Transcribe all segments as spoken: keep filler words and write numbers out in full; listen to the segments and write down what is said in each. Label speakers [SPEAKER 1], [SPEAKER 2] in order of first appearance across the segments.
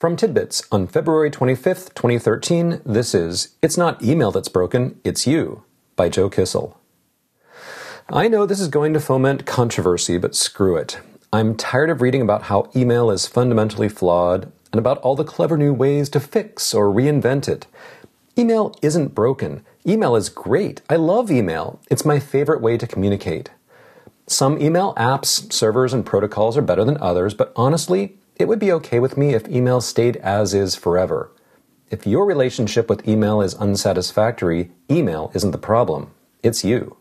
[SPEAKER 1] From Tidbits on February twenty-fifth, twenty thirteen, this is It's Not Email That's Broken, It's You by Joe Kissel. I know this is going to foment controversy, but screw it. I'm tired of reading about how email is fundamentally flawed and about all the clever new ways to fix or reinvent it. Email isn't broken. Email is great. I love email. It's my favorite way to communicate. Some email apps, servers, and protocols are better than others, but honestly, it would be okay with me if email stayed as is forever. If your relationship with email is unsatisfactory, email isn't the problem. It's you.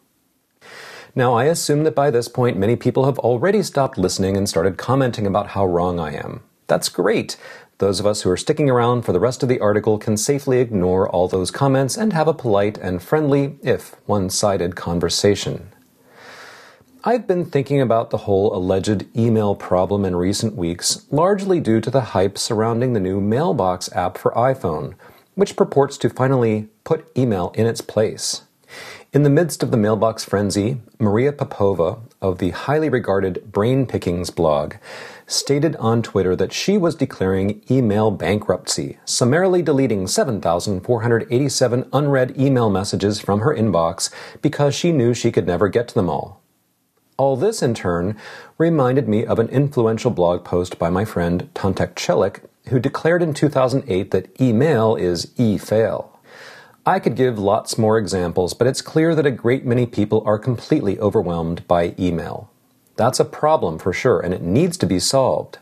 [SPEAKER 1] Now, I assume that by this point, many people have already stopped listening and started commenting about how wrong I am. That's great. Those of us who are sticking around for the rest of the article can safely ignore all those comments and have a polite and friendly, if one-sided, conversation. I've been thinking about the whole alleged email problem in recent weeks, largely due to the hype surrounding the new Mailbox app for iPhone, which purports to finally put email in its place. In the midst of the Mailbox frenzy, Maria Popova of the highly regarded Brain Pickings blog stated on Twitter that she was declaring email bankruptcy, summarily deleting seven thousand four hundred eighty-seven unread email messages from her inbox because she knew she could never get to them all. All this, in turn, reminded me of an influential blog post by my friend Tantek Celik, who declared in two thousand eight that email is e-fail. I could give lots more examples, but it's clear that a great many people are completely overwhelmed by email. That's a problem for sure, and it needs to be solved.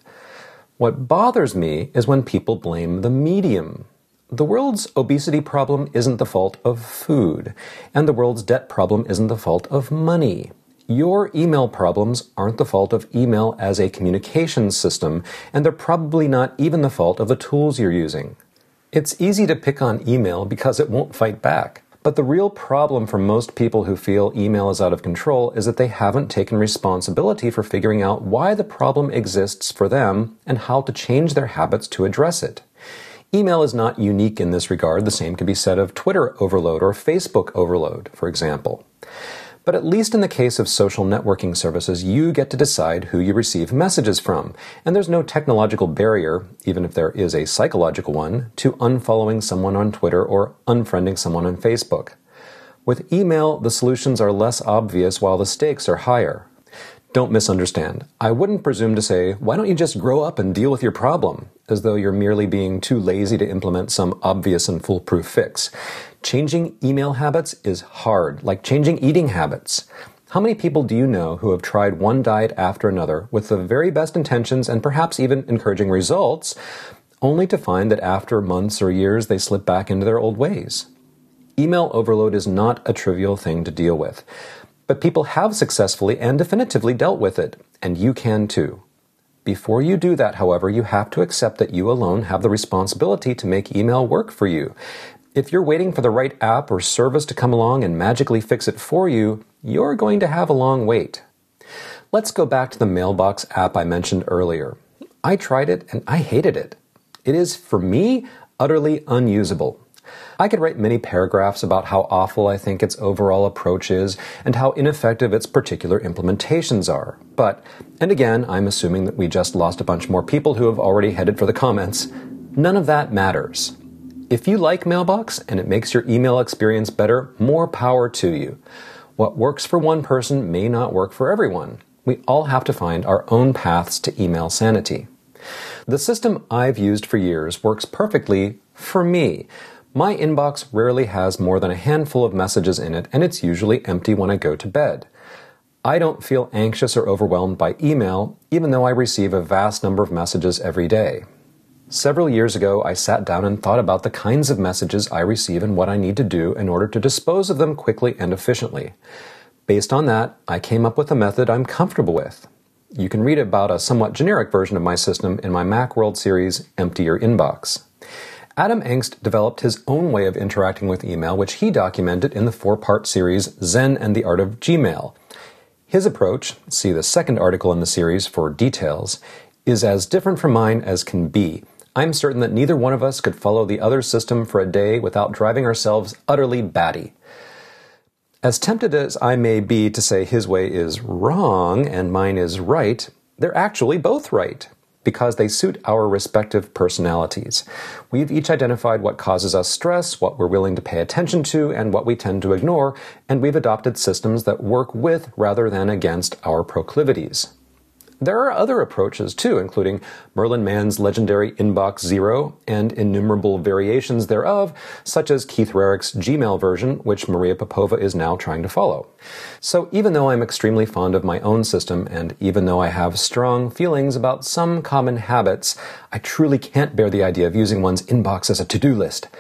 [SPEAKER 1] What bothers me is when people blame the medium. The world's obesity problem isn't the fault of food, and the world's debt problem isn't the fault of money. Your email problems aren't the fault of email as a communications system, and they're probably not even the fault of the tools you're using. It's easy to pick on email because it won't fight back. But the real problem for most people who feel email is out of control is that they haven't taken responsibility for figuring out why the problem exists for them and how to change their habits to address it. Email is not unique in this regard. The same can be said of Twitter overload or Facebook overload, for example. But at least in the case of social networking services, you get to decide who you receive messages from, and there's no technological barrier, even if there is a psychological one, to unfollowing someone on Twitter or unfriending someone on Facebook. With email, the solutions are less obvious while the stakes are higher. Don't misunderstand. I wouldn't presume to say, why don't you just grow up and deal with your problem, as though you're merely being too lazy to implement some obvious and foolproof fix. Changing email habits is hard, like changing eating habits. How many people do you know who have tried one diet after another with the very best intentions and perhaps even encouraging results, only to find that after months or years they slip back into their old ways? Email overload is not a trivial thing to deal with. But people have successfully and definitively dealt with it, and you can too. Before you do that, however, you have to accept that you alone have the responsibility to make email work for you. If you're waiting for the right app or service to come along and magically fix it for you, you're going to have a long wait. Let's go back to the Mailbox app I mentioned earlier. I tried it and I hated it. It is, for me, utterly unusable. I could write many paragraphs about how awful I think its overall approach is and how ineffective its particular implementations are. But, and again, I'm assuming that we just lost a bunch more people who have already headed for the comments. None of that matters. If you like Mailbox and it makes your email experience better, more power to you. What works for one person may not work for everyone. We all have to find our own paths to email sanity. The system I've used for years works perfectly for me. My inbox rarely has more than a handful of messages in it, and it's usually empty when I go to bed. I don't feel anxious or overwhelmed by email, even though I receive a vast number of messages every day. Several years ago, I sat down and thought about the kinds of messages I receive and what I need to do in order to dispose of them quickly and efficiently. Based on that, I came up with a method I'm comfortable with. You can read about a somewhat generic version of my system in my Macworld series, Empty Your Inbox. Adam Engst developed his own way of interacting with email, which he documented in the four-part series Zen and the Art of Gmail. His approach, see the second article in the series for details, is as different from mine as can be. I'm certain that neither one of us could follow the other's system for a day without driving ourselves utterly batty. As tempted as I may be to say his way is wrong and mine is right, they're actually both right. because they suit our respective personalities. We've each identified what causes us stress, what we're willing to pay attention to, and what we tend to ignore, and we've adopted systems that work with rather than against our proclivities. There are other approaches, too, including Merlin Mann's legendary Inbox Zero and innumerable variations thereof, such as Keith Rarick's Gmail version, which Maria Popova is now trying to follow. So even though I'm extremely fond of my own system, and even though I have strong feelings about some common habits, I truly can't bear the idea of using one's inbox as a to-do list.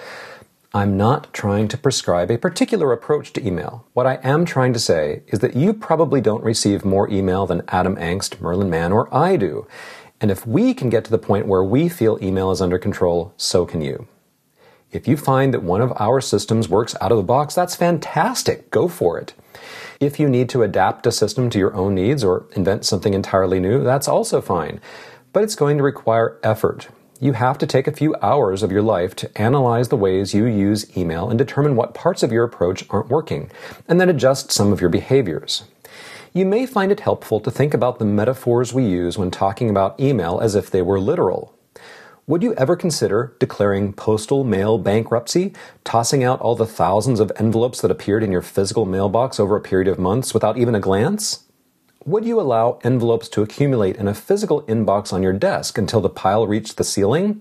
[SPEAKER 1] I'm not trying to prescribe a particular approach to email. What I am trying to say is that you probably don't receive more email than Adam Angst, Merlin Mann, or I do. And if we can get to the point where we feel email is under control, so can you. If you find that one of our systems works out of the box, that's fantastic. Go for it. If you need to adapt a system to your own needs or invent something entirely new, that's also fine. But it's going to require effort. You have to take a few hours of your life to analyze the ways you use email and determine what parts of your approach aren't working, and then adjust some of your behaviors. You may find it helpful to think about the metaphors we use when talking about email as if they were literal. Would you ever consider declaring postal mail bankruptcy, tossing out all the thousands of envelopes that appeared in your physical mailbox over a period of months without even a glance? Would you allow envelopes to accumulate in a physical inbox on your desk until the pile reached the ceiling?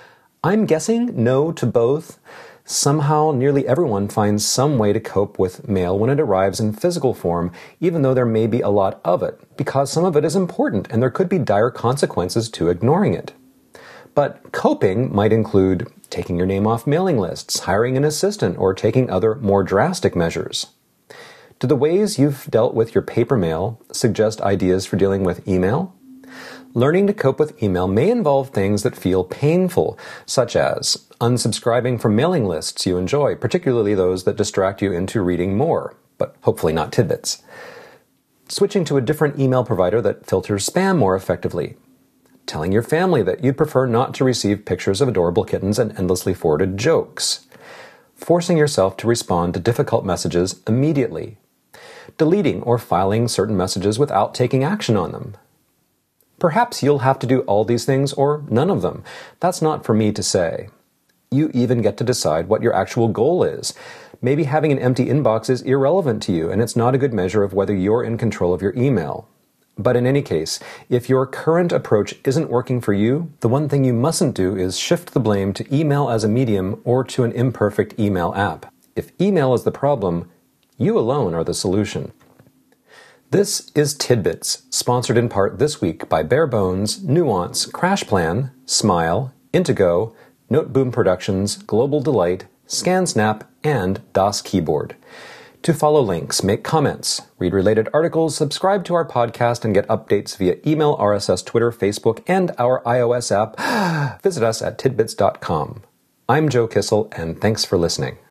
[SPEAKER 1] I'm guessing no to both. Somehow, nearly everyone finds some way to cope with mail when it arrives in physical form, even though there may be a lot of it, because some of it is important and there could be dire consequences to ignoring it. But coping might include taking your name off mailing lists, hiring an assistant, or taking other more drastic measures. Do the ways you've dealt with your paper mail suggest ideas for dealing with email? Learning to cope with email may involve things that feel painful, such as unsubscribing from mailing lists you enjoy, particularly those that distract you into reading more, but hopefully not tidbits. Switching to a different email provider that filters spam more effectively. Telling your family that you'd prefer not to receive pictures of adorable kittens and endlessly forwarded jokes. Forcing yourself to respond to difficult messages immediately. Deleting or filing certain messages without taking action on them. Perhaps you'll have to do all these things or none of them. That's not for me to say. You even get to decide what your actual goal is. Maybe having an empty inbox is irrelevant to you, and it's not a good measure of whether you're in control of your email. But in any case, if your current approach isn't working for you, the one thing you mustn't do is shift the blame to email as a medium or to an imperfect email app. If email is the problem, you alone are the solution. This is Tidbits, sponsored in part this week by Barebones, Nuance, CrashPlan, Smile, Intego, Noteboom Productions, Global Delight, ScanSnap, and Das Keyboard. To follow links, make comments, read related articles, subscribe to our podcast, and get updates via email, R S S, Twitter, Facebook, and our iOS app, visit us at tidbits dot com. I'm Joe Kissel, and thanks for listening.